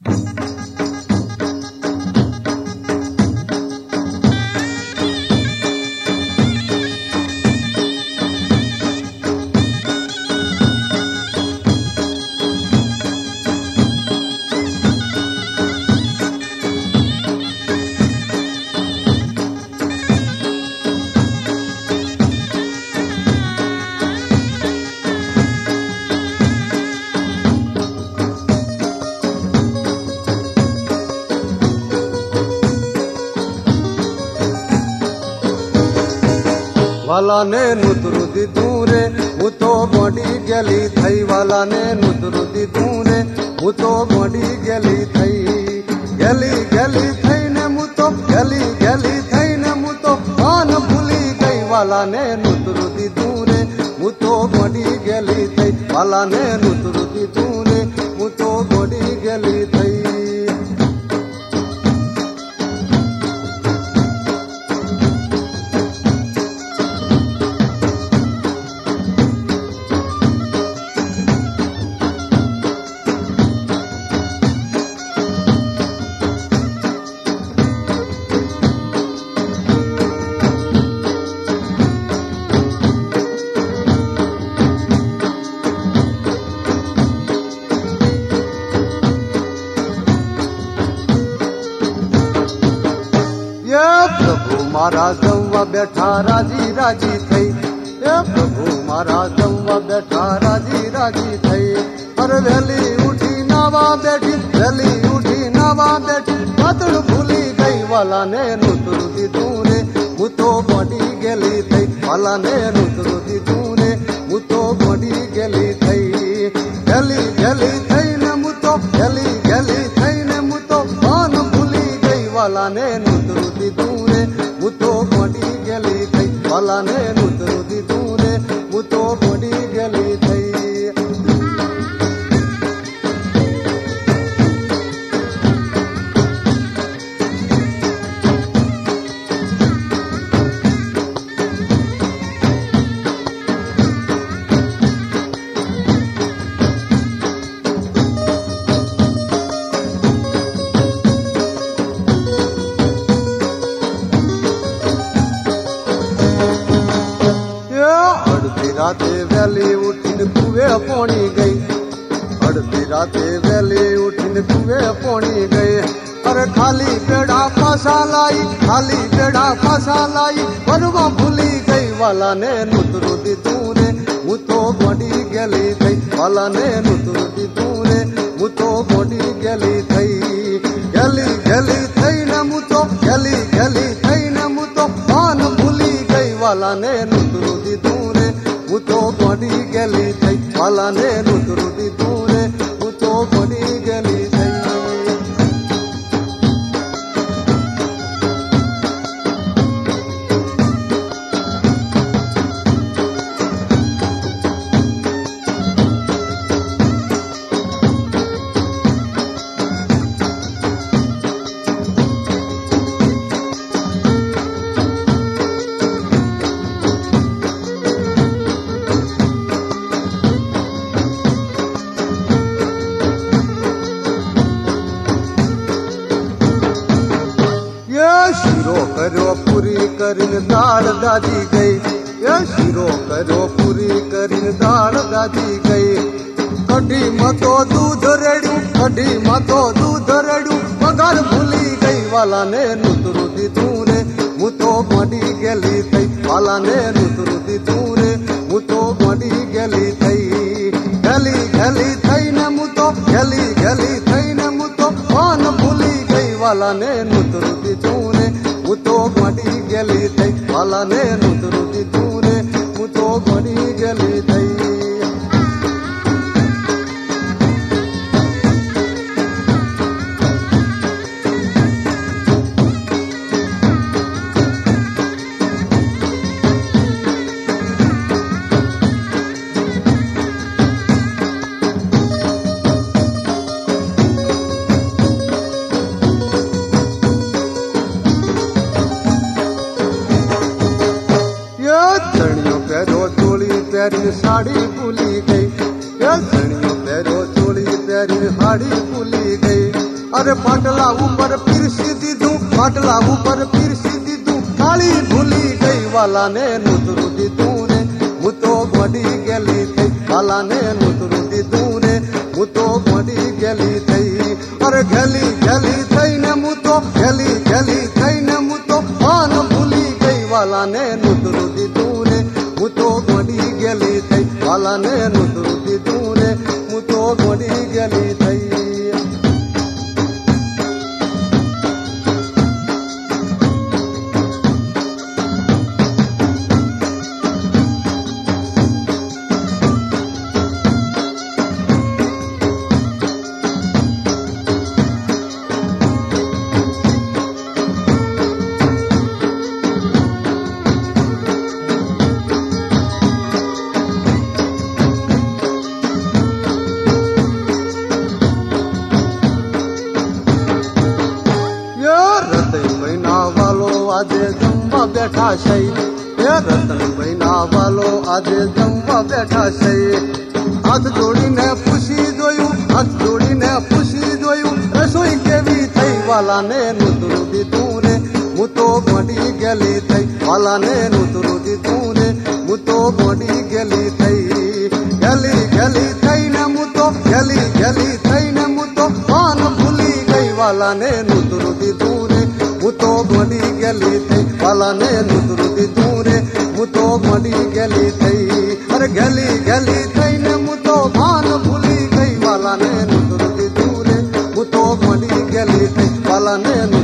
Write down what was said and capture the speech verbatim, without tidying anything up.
वाला ने नुतरुदी दूरे मुतो बड़ी गली थई वाला ने नुतरुदी दूरे मुतो बड़ी गली थई गली गली थई ने मुतो गली गली थई ने मुतो मान भूली गई वाला ने नुतरुदी दूरे मुतो बड़ी गली थई वाला ने नुतरुदी दूरे मुतो बड़ी गली थई मारा जवा बैठा राजी राजी थई ए प्रभु मारा जवा बैठा राजी राजी थई पर वेली उठी नावा बैठी वेली उठी नावा बैठी बादल भूली गई वाला ने नुतरुदी दूरे मुतो बड़ी गली थई वाला ने नुतरुदी दूरे मुतो बड़ी गली थई गली गली थई ने मुतो गली गली थई ने मुतो मान भूली गई वाला ने नुतरुदी दूरे मुतो बड़ी गली थई वाला ने नुतरुदी दूरे मुतो बड़ी गली थई राते वेली उठिन कुए पौनी गई अड़ती राते वेली उठिन कुए पौनी गई अरे खाली पेड़ा फांसा लाई खाली पेड़ा फांसा लाई बनवा भूली गई वाला ने नुतरुदी दूरे मुतो बड़ी गली थई वाला ने नुतरुदी दूरे मुतो बड़ी गली थई गली गली थई न मुतो गली गली थई न मुतो मान भूली गई वाला ने नुतरुदी दूरे मुतो बड़ी गली थई वाला ने नुतरुदी दूरे मुतो बड़ी गली थई शिरो करो पूरी करिन दाल दादी गई ये शिरो करो पूरी करिन दाल दादी गई कढ़ी मतो दूध रेड़ू कढ़ी मतो दूध रेड़ू मगर भूली गई वाला ने नुतरुदी दूरे मुतो बड़ी गली थई वाला ने नुतरुदी दूरे मुतो बड़ी गली थई गली गली थई न मुतो गली गली थई न मुतो मान भूली गई वाला ने नुतरुदी दूरे मुतो बड़ी गली थई वाला ने नुतरुदी दूरे मुतो बड़ी गली थई प्यारी साड़ी भूली गई, सड़ियों पैरो चोली प्यारी साड़ी भूली गई। अरे पाटला ऊपर पीरसी दीधू, पाटला ऊपर पीरसी दीधू, थाली भूली गई वाला ने नुतरू दीधू रे, मुतो घोड़ी गेली थई वाला ने नुतरू दीधू रे, मुतो घोड़ी गेली थई। अरे गेली गेली थई ने मुतो, गेली गेली थई ने मुतो, पान भूली गई वाला ने नुतरू दीधू रे, मुतो घोड़ी गेली थई वाला ने नुतरू दीधू रे, मुतो घोड़ी गेली थई। આજે જમવા બેઠા છે, એ રતનભાઈ ના વાલો આજે જમવા બેઠા છે। હાથ જોડીને પૂછી જોયું, હાથ જોડીને પૂછી જોયું, રસોઈ કેવી થઈ વાલાને નુતરું દીધું રે, હું તો ગોડી ગેલી થઈ વાલાને નુતરું દીધું રે, હું તો ગોડી ગેલી થઈ। ગેલી ગેલી થઈને હું તો ગેલી ગેલી થઈને હું તો પાન ભૂલી ગઈ વાલાને નુતરું દીધું રે, હું તો ગોડી ગેલી થઈ વાલાને નુતરું દીધું રે, હું તો ગોડી ગેલી થઈ। અરે ગેલી ગેલી થઈને હું તો ભાન ભૂલી ગઈ વાલાને નુતરું દીધું રે, હું તો ગોડી ગેલી થઈ વાલાને